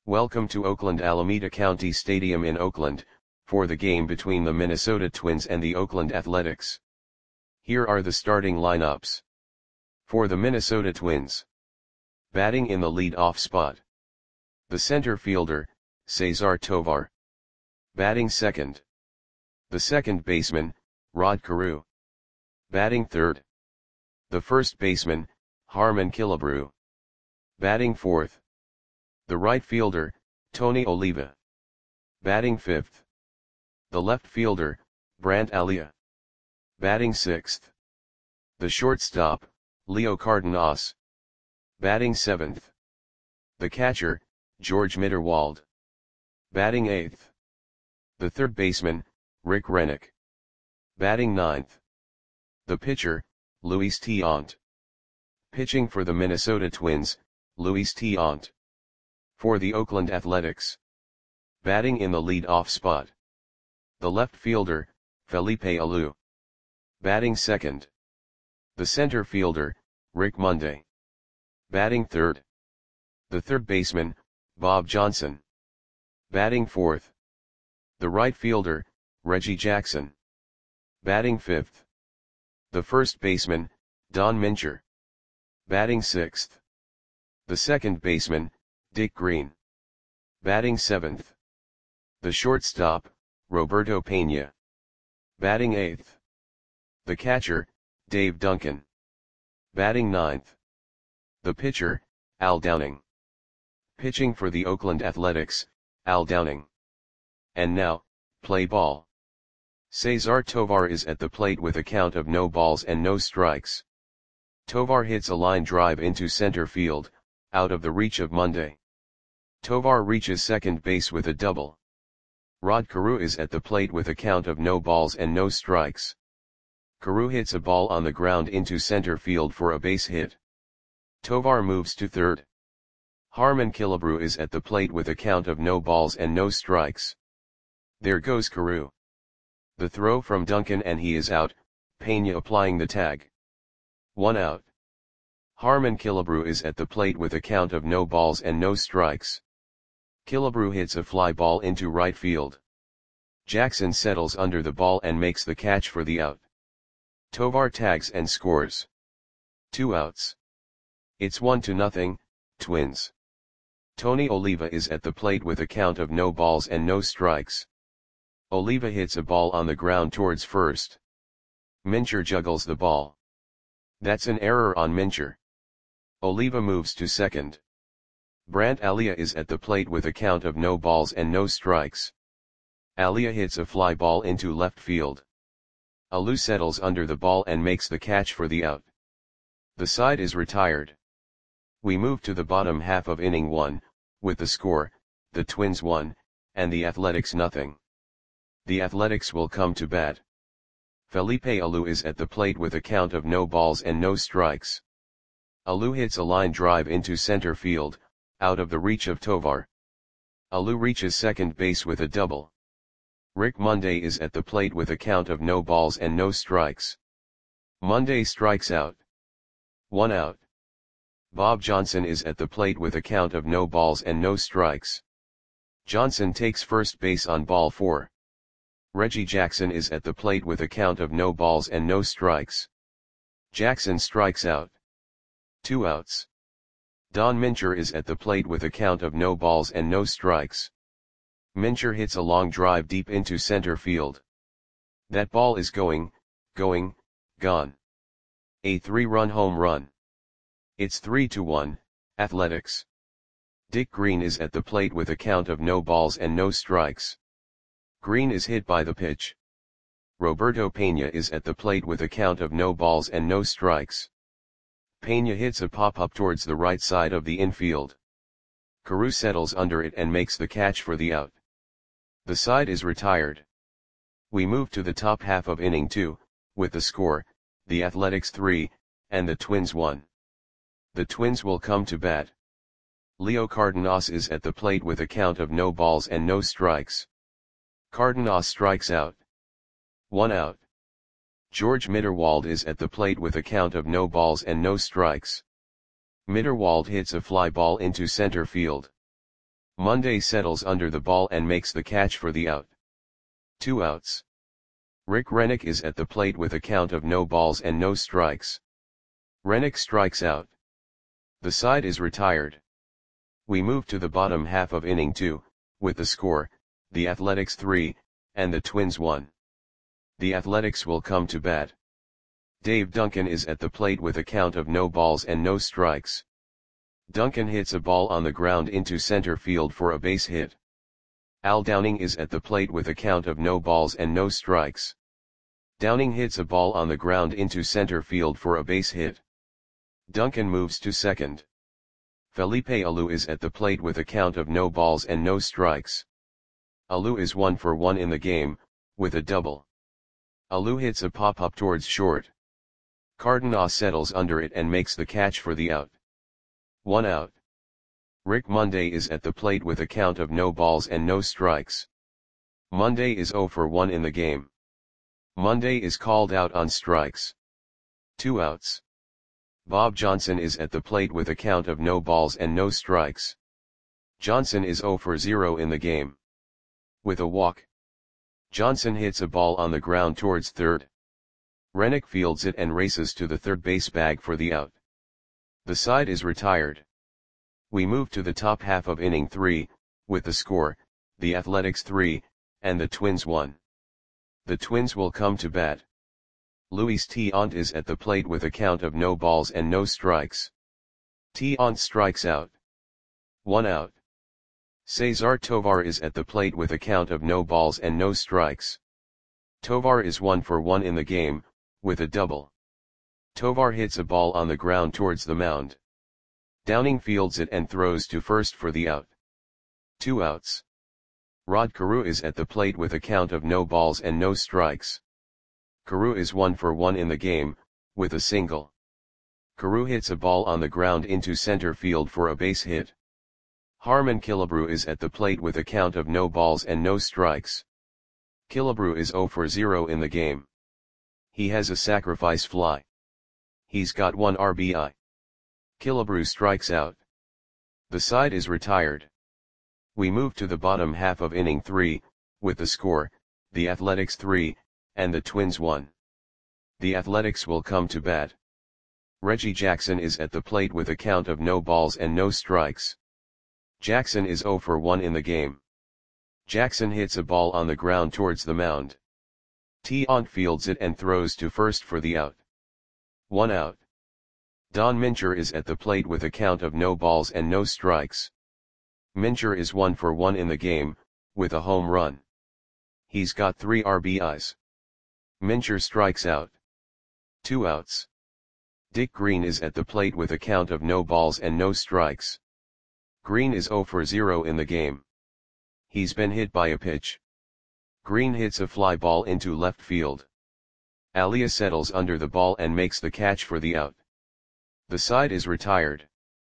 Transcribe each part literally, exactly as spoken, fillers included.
Welcome to Oakland Alameda County Stadium in Oakland, for the game between the Minnesota Twins and the Oakland Athletics. Here are the starting lineups. For the Minnesota Twins. Batting in the lead-off spot. The center fielder, Cesar Tovar. Batting second. The second baseman, Rod Carew. Batting third. The first baseman, Harmon Killebrew. Batting fourth. The right fielder, Tony Oliva. Batting fifth. The left fielder, Brandt Alia. Batting sixth. The shortstop, Leo Cardenas. Batting seventh. The catcher, George Mitterwald. Batting eighth. The third baseman, Rick Rennick. Batting ninth. The pitcher, Luis Tiant. Pitching for the Minnesota Twins, Luis Tiant. For the Oakland Athletics. Batting in the lead-off spot. The left fielder, Felipe Alou. Batting second. The center fielder, Rick Monday. Batting third. The third baseman, Bob Johnson. Batting fourth. The right fielder, Reggie Jackson. Batting fifth. The first baseman, Don Mincher. Batting sixth. The second baseman, Dick Green. Batting seventh. The shortstop, Roberto Pena. Batting eighth. The catcher, Dave Duncan. Batting ninth. The pitcher, Al Downing. Pitching for the Oakland Athletics, Al Downing. And now, play ball. Cesar Tovar is at the plate with a count of no balls and no strikes. Tovar hits a line drive into center field, out of the reach of Monday. Tovar reaches second base with a double. Rod Carew is at the plate with a count of no balls and no strikes. Carew hits a ball on the ground into center field for a base hit. Tovar moves to third. Harmon Killebrew is at the plate with a count of no balls and no strikes. There goes Carew. The throw from Duncan and he is out, Pena applying the tag. One out. Harmon Killebrew is at the plate with a count of no balls and no strikes. Killebrew hits a fly ball into right field. Jackson settles under the ball and makes the catch for the out. Tovar tags and scores. Two outs. It's one to nothing, Twins. Tony Oliva is at the plate with a count of no balls and no strikes. Oliva hits a ball on the ground towards first. Mincher juggles the ball. That's an error on Mincher. Oliva moves to second. Brandt Alia is at the plate with a count of no balls and no strikes. Alia hits a fly ball into left field. Alou settles under the ball and makes the catch for the out. The side is retired. We move to the bottom half of inning one, with the score, the Twins one, and the Athletics nothing. The Athletics will come to bat. Felipe Alou is at the plate with a count of no balls and no strikes. Alou hits a line drive into center field, out of the reach of Tovar. Alou reaches second base with a double. Rick Monday is at the plate with a count of no balls and no strikes. Monday strikes out. One out. Bob Johnson is at the plate with a count of no balls and no strikes. Johnson takes first base on ball four. Reggie Jackson is at the plate with a count of no balls and no strikes. Jackson strikes out. Two outs. Don Mincher is at the plate with a count of no balls and no strikes. Mincher hits a long drive deep into center field. That ball is going, going, gone. A three-run home run. It's three to one, Athletics. Dick Green is at the plate with a count of no balls and no strikes. Green is hit by the pitch. Roberto Pena is at the plate with a count of no balls and no strikes. Pena hits a pop-up towards the right side of the infield. Carew settles under it and makes the catch for the out. The side is retired. We move to the top half of inning two, with the score, the Athletics three, and the Twins one. The Twins will come to bat. Leo Cardenas is at the plate with a count of no balls and no strikes. Cardenas strikes out. One out. George Mitterwald is at the plate with a count of no balls and no strikes. Mitterwald hits a fly ball into center field. Monday settles under the ball and makes the catch for the out. Two outs. Rick Rennick is at the plate with a count of no balls and no strikes. Rennick strikes out. The side is retired. We move to the bottom half of inning two, with the score, the Athletics three, and the Twins one. The Athletics will come to bat. Dave Duncan is at the plate with a count of no balls and no strikes. Duncan hits a ball on the ground into center field for a base hit. Al Downing is at the plate with a count of no balls and no strikes. Downing hits a ball on the ground into center field for a base hit. Duncan moves to second. Felipe Alou is at the plate with a count of no balls and no strikes. Alou is one for one in the game, with a double. Alou hits a pop-up towards short. Cardenas settles under it and makes the catch for the out. One out. Rick Monday is at the plate with a count of no balls and no strikes. Monday is zero for one in the game. Monday is called out on strikes. Two outs. Bob Johnson is at the plate with a count of no balls and no strikes. Johnson is zero for zero in the game. With a walk. Johnson hits a ball on the ground towards third. Rennick fields it and races to the third base bag for the out. The side is retired. We move to the top half of inning three, with the score, the Athletics three, and the Twins one. The Twins will come to bat. Luis Tiant is at the plate with a count of no balls and no strikes. Tiant strikes out. One out. Cesar Tovar is at the plate with a count of no balls and no strikes. Tovar is one for one in the game, with a double. Tovar hits a ball on the ground towards the mound. Downing fields it and throws to first for the out. Two outs. Rod Carew is at the plate with a count of no balls and no strikes. Carew is one for one in the game, with a single. Carew hits a ball on the ground into center field for a base hit. Harmon Killebrew is at the plate with a count of no balls and no strikes. Killebrew is zero for zero in the game. He has a sacrifice fly. He's got one R B I. Killebrew strikes out. The side is retired. We move to the bottom half of inning three, with the score, the Athletics three, and the Twins one. The Athletics will come to bat. Reggie Jackson is at the plate with a count of no balls and no strikes. Jackson is zero for one in the game. Jackson hits a ball on the ground towards the mound. Tiant fields it and throws to first for the out. One out. Don Mincher is at the plate with a count of no balls and no strikes. Mincher is one for one in the game, with a home run. He's got three R B Is. Mincher strikes out. Two outs. Dick Green is at the plate with a count of no balls and no strikes. Green is zero for zero in the game. He's been hit by a pitch. Green hits a fly ball into left field. Alia settles under the ball and makes the catch for the out. The side is retired.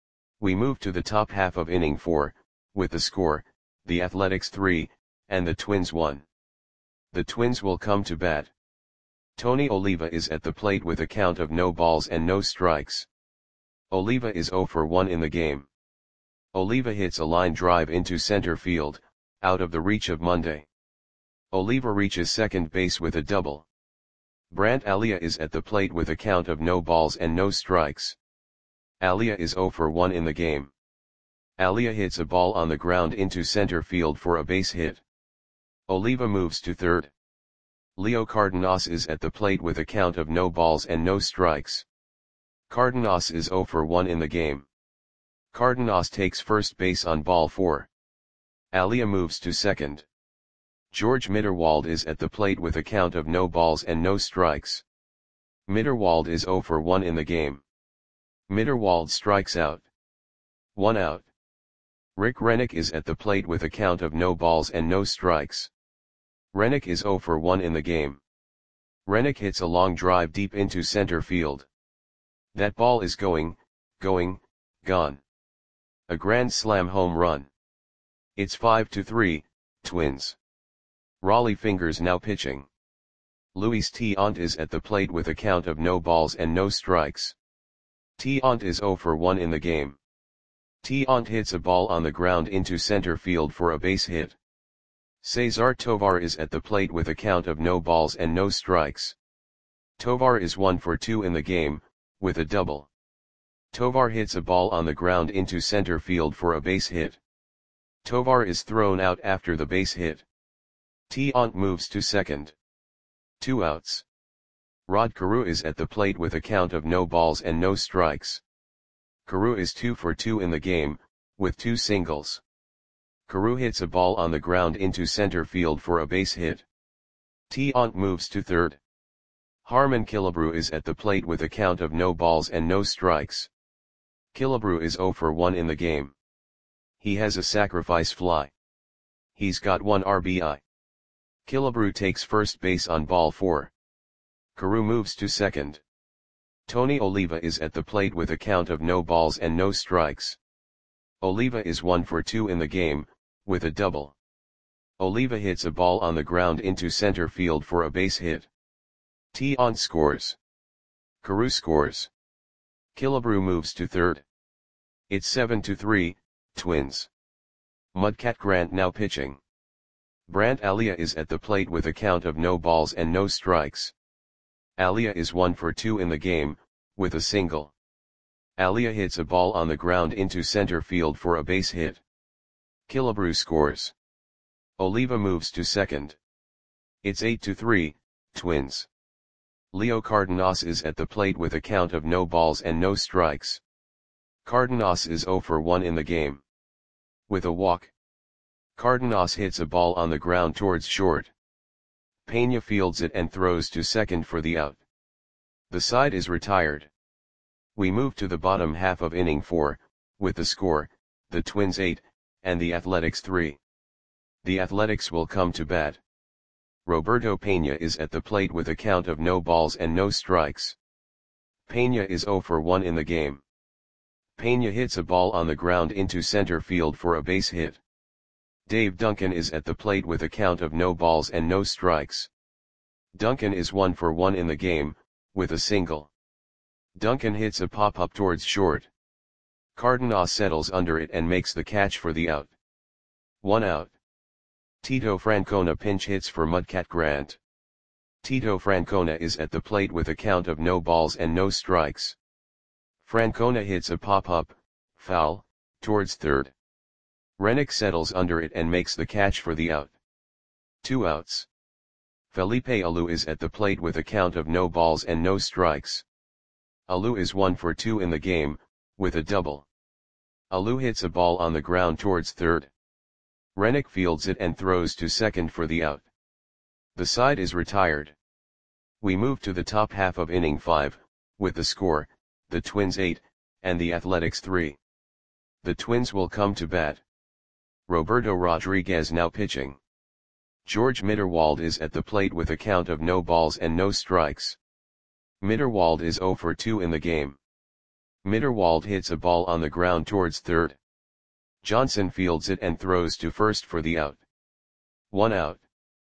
We move to the top half of inning four, with the score, the Athletics three, and the Twins one. The Twins will come to bat. Tony Oliva is at the plate with a count of no balls and no strikes. Oliva is zero for one in the game. Oliva hits a line drive into center field, out of the reach of Monday. Oliva reaches second base with a double. Brant Alia is at the plate with a count of no balls and no strikes. Alia is zero for one in the game. Alia hits a ball on the ground into center field for a base hit. Oliva moves to third. Leo Cardenas is at the plate with a count of no balls and no strikes. Cardenas is zero for one in the game. Cardenas takes first base on ball four. Alia moves to second. George Mitterwald is at the plate with a count of no balls and no strikes. Mitterwald is zero for one in the game. Mitterwald strikes out. One out. Rick Rennick is at the plate with a count of no balls and no strikes. Rennick is zero for one in the game. Rennick hits a long drive deep into center field. That ball is going, going, gone. A grand slam home run. It's five to three, Twins. Raleigh Fingers now pitching. Luis Tiant is at the plate with a count of no balls and no strikes. Tiant is zero for one in the game. Tiant hits a ball on the ground into center field for a base hit. Cesar Tovar is at the plate with a count of no balls and no strikes. Tovar is one for two in the game, with a double. Tovar hits a ball on the ground into center field for a base hit. Tovar is thrown out after the base hit. Tiant moves to second. Two outs. Rod Carew is at the plate with a count of no balls and no strikes. Carew is two for two in the game, with two singles. Carew hits a ball on the ground into center field for a base hit. Tiant moves to third. Harmon Killebrew is at the plate with a count of no balls and no strikes. Killebrew is zero for one in the game. He has a sacrifice fly. He's got one R B I. Killebrew takes first base on ball four. Carew moves to second. Tony Oliva is at the plate with a count of no balls and no strikes. Oliva is one for two in the game, with a double. Oliva hits a ball on the ground into center field for a base hit. Tiant scores. Carew scores. Killebrew moves to third. It's seven to three, Twins. Mudcat Grant now pitching. Brant Alia is at the plate with a count of no balls and no strikes. Alia is one for two in the game, with a single. Alia hits a ball on the ground into center field for a base hit. Killebrew scores. Oliva moves to second. It's eight to three, Twins. Leo Cardenas is at the plate with a count of no balls and no strikes. Cardenas is zero for one in the game. With a walk. Cardenas hits a ball on the ground towards short. Pena fields it and throws to second for the out. The side is retired. We move to the bottom half of inning four, with the score, the Twins eight, and the Athletics three. The Athletics will come to bat. Roberto Pena is at the plate with a count of no balls and no strikes. Pena is zero for one in the game. Pena hits a ball on the ground into center field for a base hit. Dave Duncan is at the plate with a count of no balls and no strikes. Duncan is one for one in the game, with a single. Duncan hits a pop-up towards short. Cardenas settles under it and makes the catch for the out. One out. Tito Francona pinch hits for Mudcat Grant. Tito Francona is at the plate with a count of no balls and no strikes. Francona hits a pop-up, foul, towards third. Rennick settles under it and makes the catch for the out. Two outs. Felipe Alou is at the plate with a count of no balls and no strikes. Alou is one for two in the game, with a double. Alou hits a ball on the ground towards third. Rennick fields it and throws to second for the out. The side is retired. We move to the top half of inning five, with the score, the Twins eight, and the Athletics three. The Twins will come to bat. Roberto Rodriguez now pitching. George Mitterwald is at the plate with a count of no balls and no strikes. Mitterwald is zero for two in the game. Mitterwald hits a ball on the ground towards third. Johnson fields it and throws to first for the out. One out.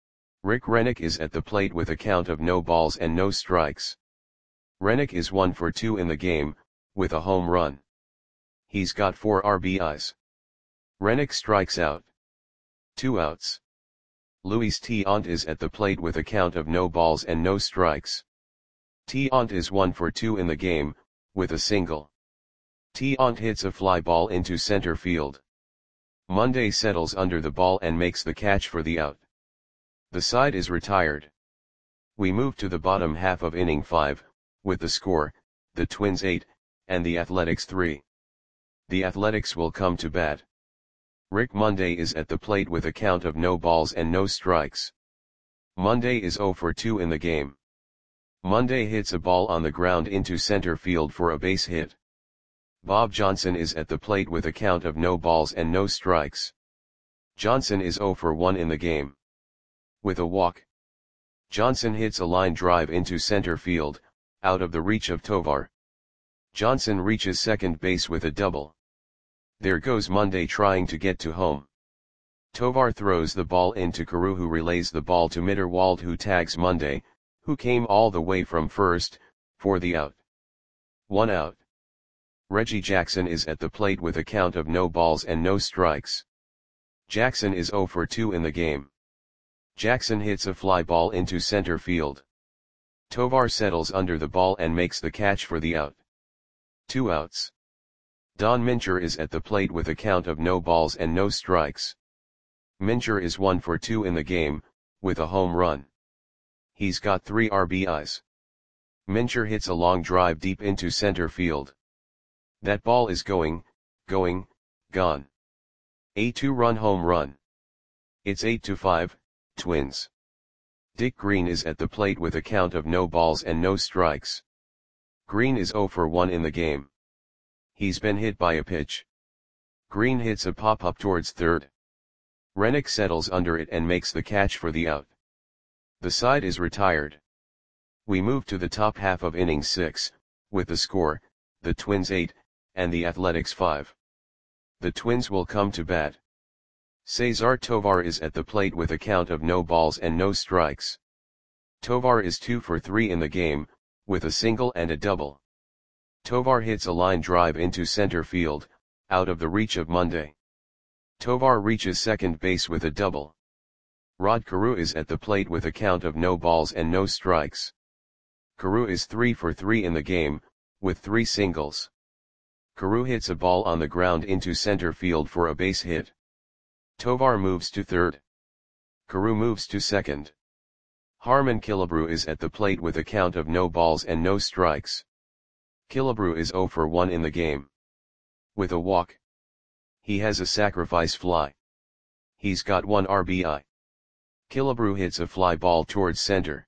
Rick Rennick is at the plate with a count of no balls and no strikes. Rennick is one for two in the game, with a home run. He's got four R B Is. Rennick strikes out. Two outs. Luis Tiant is at the plate with a count of no balls and no strikes. Tiant is one for two in the game, with a single. Tiant hits a fly ball into center field. Monday settles under the ball and makes the catch for the out. The side is retired. We move to the bottom half of inning five, with the score, the Twins eight, and the Athletics three. The Athletics will come to bat. Rick Monday is at the plate with a count of no balls and no strikes. Monday is zero for two in the game. Monday hits a ball on the ground into center field for a base hit. Bob Johnson is at the plate with a count of no balls and no strikes. Johnson is zero for one in the game. With a walk. Johnson hits a line drive into center field, out of the reach of Tovar. Johnson reaches second base with a double. There goes Monday trying to get to home. Tovar throws the ball into Carew, who relays the ball to Mitterwald, who tags Monday, who came all the way from first, for the out. One out. Reggie Jackson is at the plate with a count of no balls and no strikes. Jackson is zero for two in the game. Jackson hits a fly ball into center field. Tovar settles under the ball and makes the catch for the out. Two outs. Don Mincher is at the plate with a count of no balls and no strikes. Mincher is one for two in the game, with a home run. He's got three R B Is. Mincher hits a long drive deep into center field. That ball is going, going, gone. A two-run home run. It's eight to five, Twins. Dick Green is at the plate with a count of no balls and no strikes. Green is zero for one in the game. He's been hit by a pitch. Green hits a pop-up towards third. Rennick settles under it and makes the catch for the out. The side is retired. We move to the top half of inning six, with the score, the Twins eight, and the Athletics five. The Twins will come to bat. Cesar Tovar is at the plate with a count of no balls and no strikes. Tovar is two for three in the game, with a single and a double. Tovar hits a line drive into center field, out of the reach of Monday. Tovar reaches second base with a double. Rod Carew is at the plate with a count of no balls and no strikes. Carew is three for three in the game, with three singles. Carew hits a ball on the ground into center field for a base hit. Tovar moves to third. Carew moves to second. Harmon Killebrew is at the plate with a count of no balls and no strikes. Killebrew is zero for one in the game. With a walk. He has a sacrifice fly. He's got one R B I. Killebrew hits a fly ball towards center.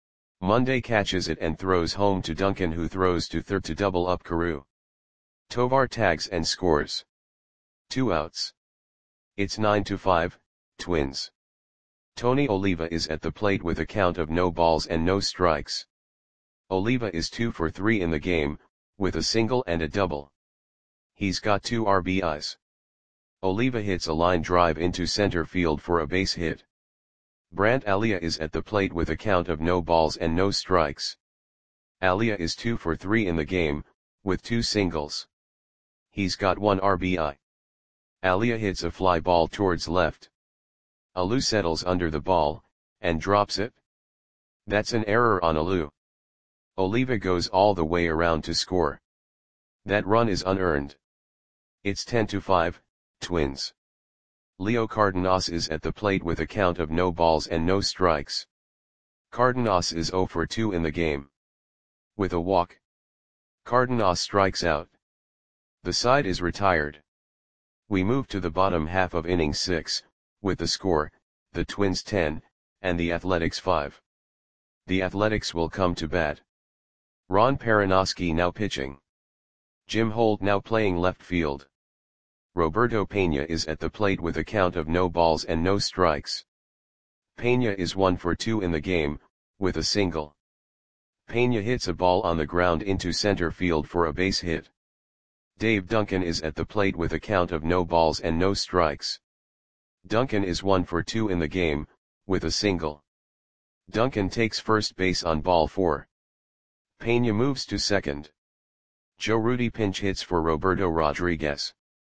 Monday catches it and throws home to Duncan, who throws to third to double up Carew. Tovar tags and scores. Two outs. It's nine to five, Twins. Tony Oliva is at the plate with a count of no balls and no strikes. Oliva is two for three in the game, with a single and a double. He's got two R B Is. Oliva hits a line drive into center field for a base hit. Brant Alia is at the plate with a count of no balls and no strikes. Alia is two for three in the game, with two singles. He's got one R B I. Alia hits a fly ball towards left. Alou settles under the ball, and drops it. That's an error on Alou. Oliva goes all the way around to score. That run is unearned. It's ten to five, Twins. Leo Cardenas is at the plate with a count of no balls and no strikes. Cardenas is zero for two in the game. With a walk. Cardenas strikes out. The side is retired. We move to the bottom half of inning six, with the score, the Twins ten, and the Athletics five. The Athletics will come to bat. Ron Perinoski now pitching. Jim Holt now playing left field. Roberto Pena is at the plate with a count of no balls and no strikes. Pena is one for two in the game, with a single. Pena hits a ball on the ground into center field for a base hit. Dave Duncan is at the plate with a count of no balls and no strikes. Duncan is one for two in the game, with a single. Duncan takes first base on ball four. Pena moves to second. Joe Rudi pinch hits for Roberto Rodriguez.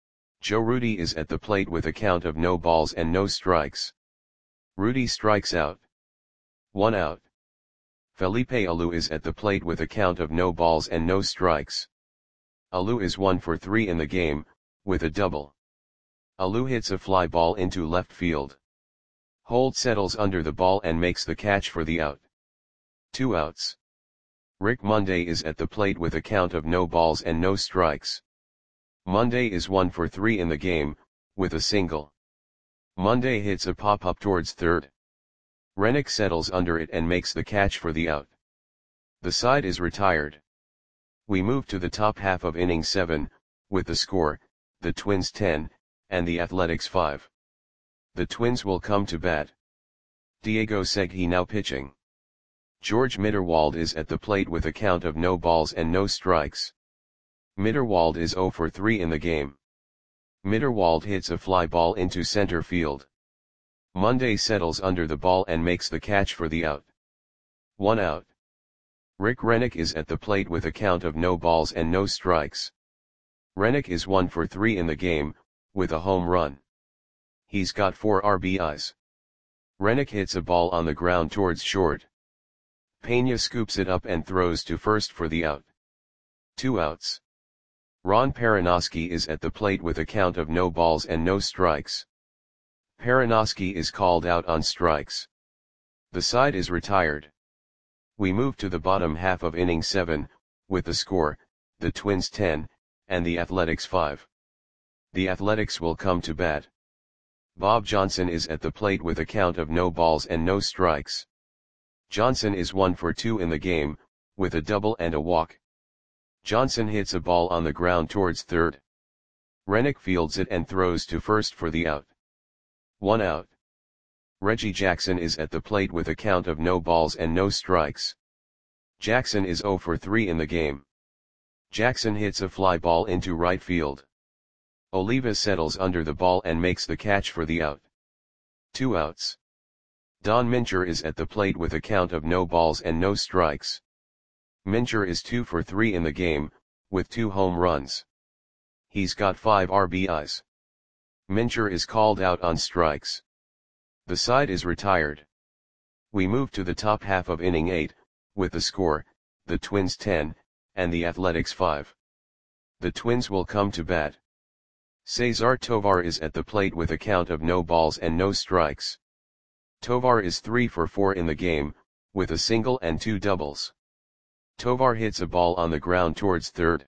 Joe Rudi is at the plate with a count of no balls and no strikes. Rudi strikes out. One out. Felipe Alou is at the plate with a count of no balls and no strikes. Alou is one for three in the game, with a double. Alou hits a fly ball into left field. Holt settles under the ball and makes the catch for the out. Two outs. Rick Monday is at the plate with a count of no balls and no strikes. Monday is one for three in the game, with a single. Monday hits a pop-up towards third. Rennick settles under it and makes the catch for the out. The side is retired. We move to the top half of inning seven, with the score, the Twins ten, and the Athletics five. The Twins will come to bat. Diego Segui now pitching. George Mitterwald is at the plate with a count of no balls and no strikes. Mitterwald is zero for three in the game. Mitterwald hits a fly ball into center field. Monday settles under the ball and makes the catch for the out. One out. Rick Rennick is at the plate with a count of no balls and no strikes. Rennick is one for three in the game, with a home run. He's got four R B Is. Rennick hits a ball on the ground towards short. Pena scoops it up and throws to first for the out. Two outs. Ron Perranoski is at the plate with a count of no balls and no strikes. Perranoski is called out on strikes. The side is retired. We move to the bottom half of inning seven, with the score, the Twins ten, and the Athletics five. The Athletics will come to bat. Bob Johnson is at the plate with a count of no balls and no strikes. Johnson is one for two in the game, with a double and a walk. Johnson hits a ball on the ground towards third. Rennick fields it and throws to first for the out. One out. Reggie Jackson is at the plate with a count of no balls and no strikes. Jackson is zero for three in the game. Jackson hits a fly ball into right field. Oliva settles under the ball and makes the catch for the out. Two outs. Don Mincher is at the plate with a count of no balls and no strikes. Mincher is two for three in the game, with two home runs. He's got five R B Is. Mincher is called out on strikes. The side is retired. We move to the top half of inning eight, with the score, the Twins ten, and the Athletics five. The Twins will come to bat. Cesar Tovar is at the plate with a count of no balls and no strikes. Tovar is three for four in the game, with a single and two doubles. Tovar hits a ball on the ground towards third.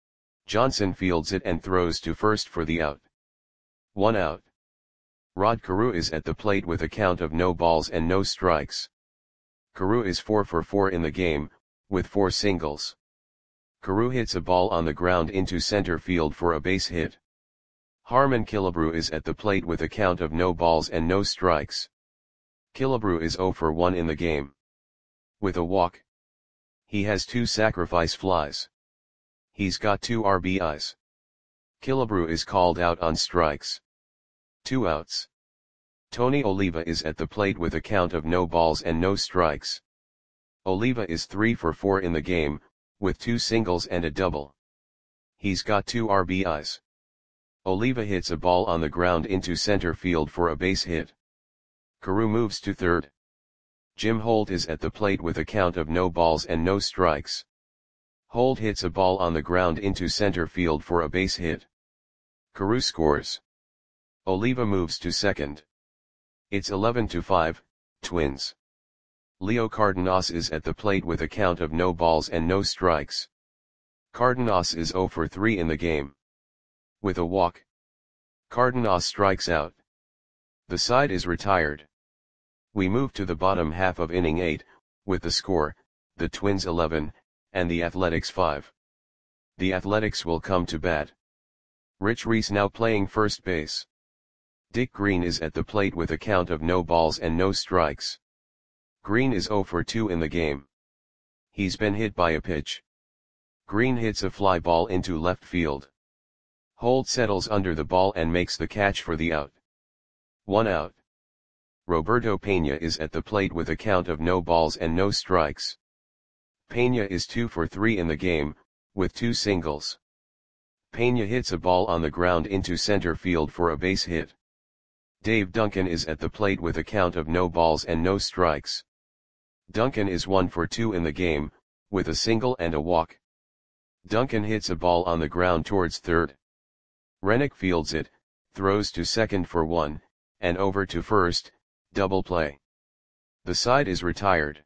Johnson fields it and throws to first for the out. One out. Rod Carew is at the plate with a count of no balls and no strikes. Carew is four for four in the game, with four singles. Carew hits a ball on the ground into center field for a base hit. Harmon Killebrew is at the plate with a count of no balls and no strikes. Killebrew is zero for one in the game. With a walk. He has two sacrifice flies. He's got two R B Is. Killebrew is called out on strikes. Two outs. Tony Oliva is at the plate with a count of no balls and no strikes. Oliva is three for four in the game, with two singles and a double. He's got two R B Is. Oliva hits a ball on the ground into center field for a base hit. Carew moves to third. Jim Holt is at the plate with a count of no balls and no strikes. Holt hits a ball on the ground into center field for a base hit. Carew scores. Oliva moves to second. It's eleven to five, Twins. Leo Cardenas is at the plate with a count of no balls and no strikes. Cardenas is zero for three in the game. With a walk. Cardenas strikes out. The side is retired. We move to the bottom half of inning eight, with the score, the Twins eleven, and the Athletics five. The Athletics will come to bat. Rich Reese now playing first base. Dick Green is at the plate with a count of no balls and no strikes. Green is zero for two in the game. He's been hit by a pitch. Green hits a fly ball into left field. Holt settles under the ball and makes the catch for the out. One out. Roberto Pena is at the plate with a count of no balls and no strikes. Pena is two for three in the game, with two singles. Pena hits a ball on the ground into center field for a base hit. Dave Duncan is at the plate with a count of no balls and no strikes. Duncan is one for two in the game, with a single and a walk. Duncan hits a ball on the ground towards third. Rennick fields it, throws to second for one, and over to first, double play. The side is retired.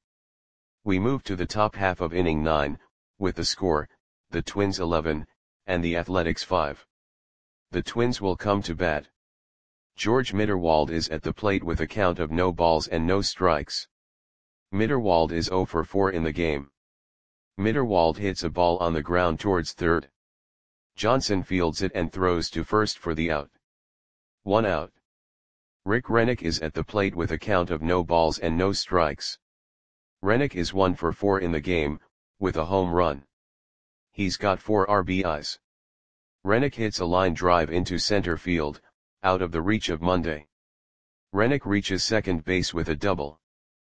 We move to the top half of inning nine, with the score, the Twins eleven, and the Athletics five. The Twins will come to bat. George Mitterwald is at the plate with a count of no balls and no strikes. Mitterwald is zero for four in the game. Mitterwald hits a ball on the ground towards third. Johnson fields it and throws to first for the out. One out. Rick Rennick is at the plate with a count of no balls and no strikes. Rennick is one for four in the game, with a home run. He's got four R B Is. Rennick hits a line drive into center field, out of the reach of Monday. Rennick reaches second base with a double.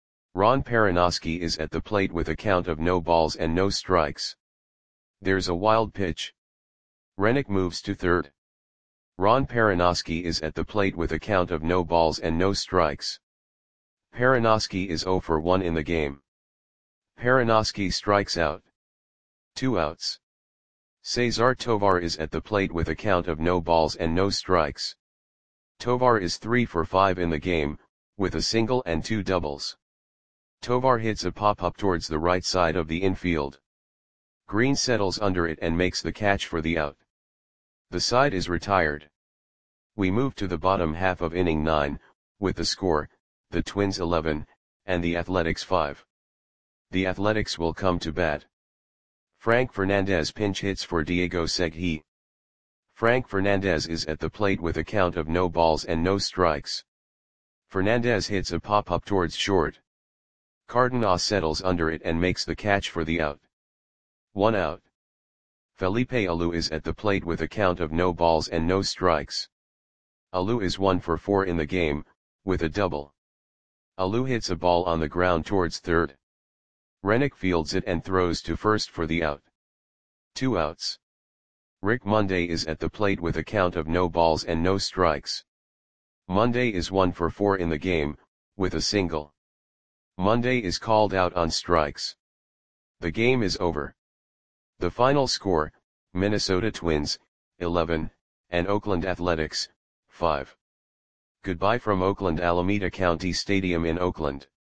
Ron Perranoski is at the plate with a count of no balls and no strikes. There's a wild pitch. Renick moves to third. Ron Perinoski is at the plate with a count of no balls and no strikes. Perinoski is zero for one in the game. Perinoski strikes out. Two outs. Cesar Tovar is at the plate with a count of no balls and no strikes. Tovar is three for five in the game, with a single and two doubles. Tovar hits a pop-up towards the right side of the infield. Green settles under it and makes the catch for the out. The side is retired. We move to the bottom half of inning nine, with the score, the Twins eleven, and the Athletics five. The Athletics will come to bat. Frank Fernandez pinch hits for Diego Segui. Frank Fernandez is at the plate with a count of no balls and no strikes. Fernandez hits a pop-up towards short. Cardenas settles under it and makes the catch for the out. One out. Felipe Alou is at the plate with a count of no balls and no strikes. Alou is one for four in the game, with a double. Alou hits a ball on the ground towards third. Renick fields it and throws to first for the out. Two outs. Rick Monday is at the plate with a count of no balls and no strikes. Monday is one for four in the game, with a single. Monday is called out on strikes. The game is over. The final score, Minnesota Twins, eleven, and Oakland Athletics, five. Goodbye from Oakland Alameda County Stadium in Oakland.